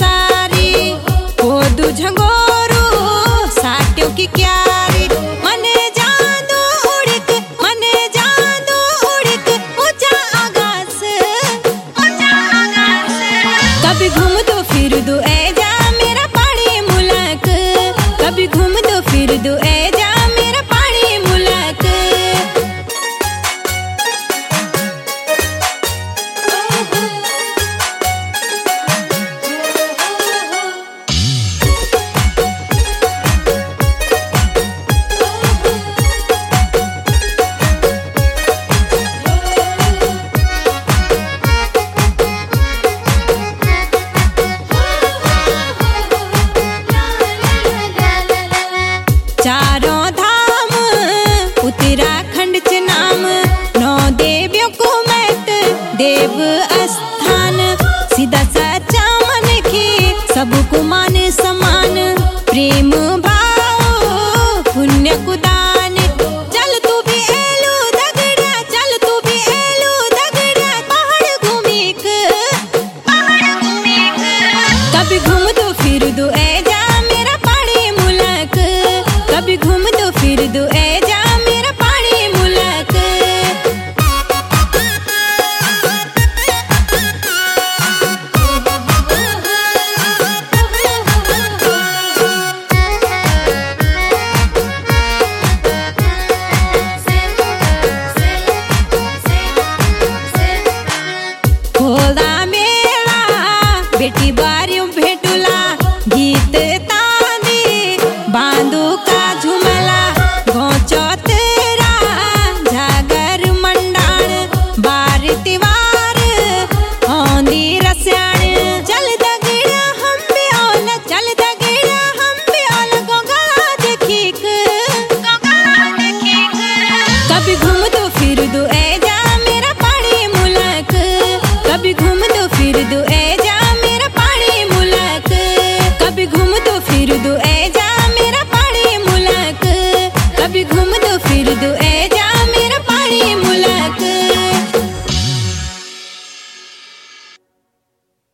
सारी हो दू झंगोरू साट्यों की क्यारी मने जादू उड़क ऊंचा आकाश कभी घूम दो फिर दो ए जा मेरा पहाड़ी मुल्क कभी घूम दो फिर दो ए जा मेरा पहाड़ी मुल्क चारों धाम उत्तराखंड च नाम 9 देवियों को मैत देव स्थान सीधा सच्चा मन की सबको मान समान प्रेम भाव पुण्य को दान चल तू भी एलू दगड़ा चल तू भी एलू दगड़ा पहाड़ घूमिक कभी घूम दो फिर दो ए जा मेरा पहाड़ी मुल्क कभी घूम दो फिर दो ए जा मेरा पहाड़ी मुल्क खोला मेला बेटी बारियों